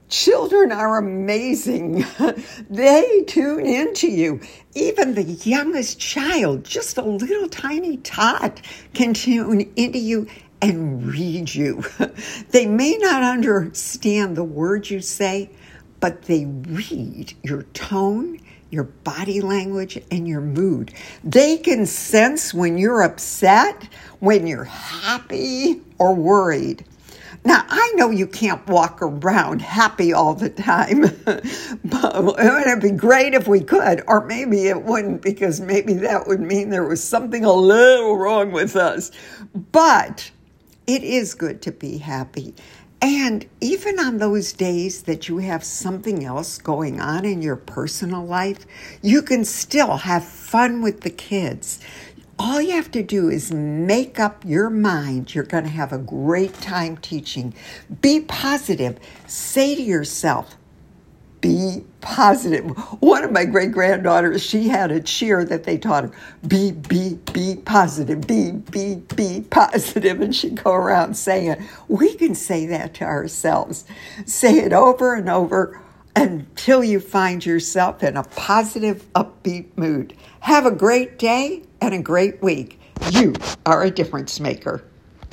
Children are amazing. They tune into you. Even the youngest child, just a little tiny tot, can tune into you and read you. They may not understand the words you say, but they read your tone, your body language, and your mood. They can sense when you're upset, when you're happy or worried. Now, I know you can't walk around happy all the time, but it would be great if we could, or maybe it wouldn't, because maybe that would mean there was something a little wrong with us. But it is good to be happy. And even on those days that you have something else going on in your personal life, you can still have fun with the kids. All you have to do is make up your mind. You're going to have a great time teaching. Be positive. Say to yourself, be positive. One of my great-granddaughters, she had a cheer that they taught her, be positive, be positive. And she'd go around saying it. We can say that to ourselves. Say it over and over until you find yourself in a positive, upbeat mood. Have a great day and a great week. You are a difference maker.